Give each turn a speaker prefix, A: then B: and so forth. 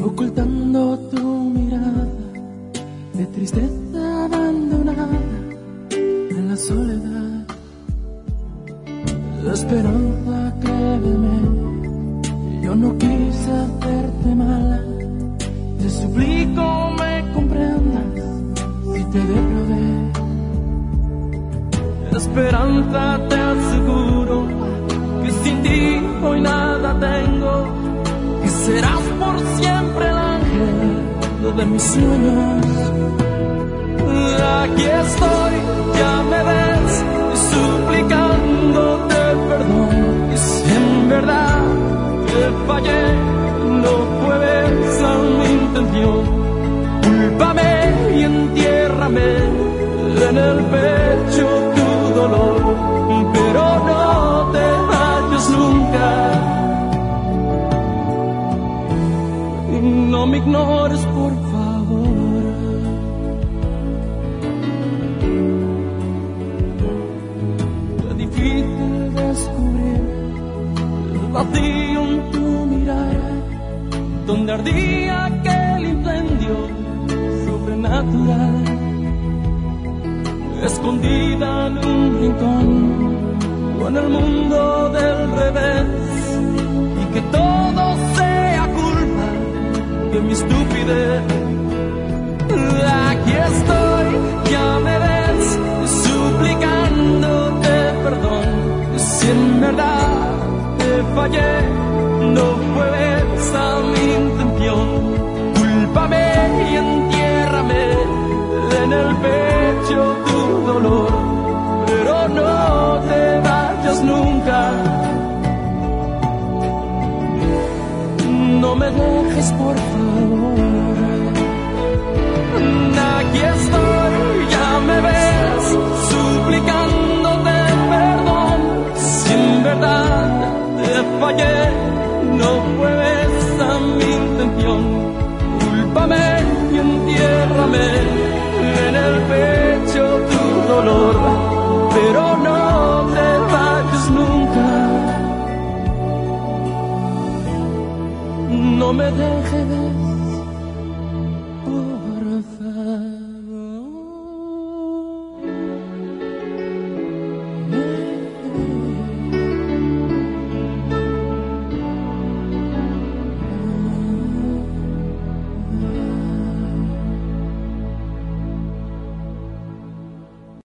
A: ocultando tu mirada de tristeza abandonada en la soledad. Esperanza, créeme, yo no quise hacerte mal. Te suplico me comprendas si te defraudé. Esperanza, te aseguro que sin ti hoy nada tengo, que serás por siempre el ángel de mis sueños. Aquí estoy, ya me ves, suplicándote perdón. Y si en verdad te fallé, no fue esa mi intención. Cúlpame y entiérrame en el pecho tu dolor, pero no te vayas nunca. No me ignores, por favor. Fue difícil descubrir el vacío en tu mirada, donde ardía aquel incendio sobrenatural, escondida en un rincón con el mundo del revés, y que todo sea culpa de mi estupidez. Aquí estoy, ya me ves, suplicándote perdón. Si en verdad te fallé, no fue esa mi intención. Cúlpame y entiérrame en el pecho tu dolor, pero no te vayas nunca. No me dejes, por favor. Aquí estoy, ya me ves, suplicándote perdón. Si en verdad te fallé, no fue esa mi intención. Cúlpame y entiérrame en el pecho tu dolor, pero no te vayas nunca. No me dejes, por favor.